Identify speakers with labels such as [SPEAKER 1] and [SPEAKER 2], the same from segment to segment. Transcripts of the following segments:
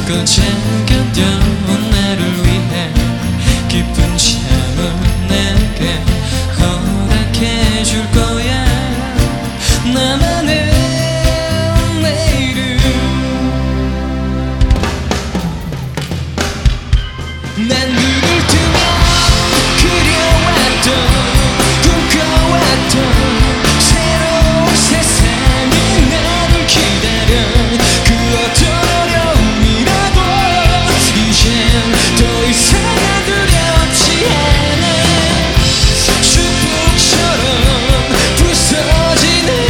[SPEAKER 1] 꼭 챙겨둔 나를 위해 기쁜 잠을 내게 허락해 줄 거야. 나만의 내일을 난 눈을 뜨면 그려왔던 꿈꿔왔던 새로운 세상이 나를 기다려. 그 어떤 어려움이라도 이젠 더 이상 두렵지 않아. 축복처럼 부서지는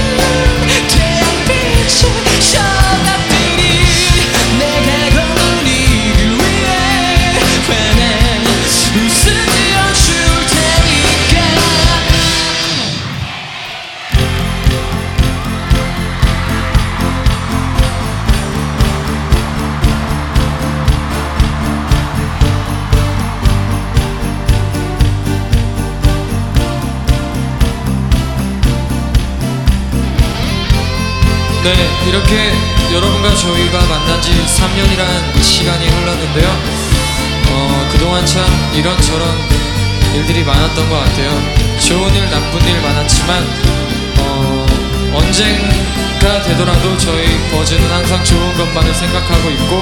[SPEAKER 1] 태양빛의 전합들이 내가 걷는 이 길 위에 환한 웃음 지어줄 테니까. 네, 이렇게 여러분과 저희가 만난 지 3년이란 시간이 흘렀는데요. 그동안 참 이런저런 일들이 많았던 것 같아요. 좋은 일, 나쁜 일 많았지만 언젠가 되더라도 저희 버즈는 항상 좋은 것만을 생각하고 있고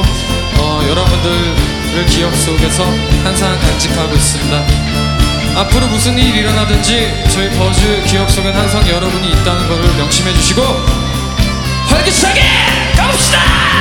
[SPEAKER 1] 여러분들을 기억 속에서 항상 간직하고 있습니다. 앞으로 무슨 일이 일어나든지 저희 버즈 기억 속엔 항상 여러분이 있다는 것을 명심해 주시고 활기차게 가봅시다!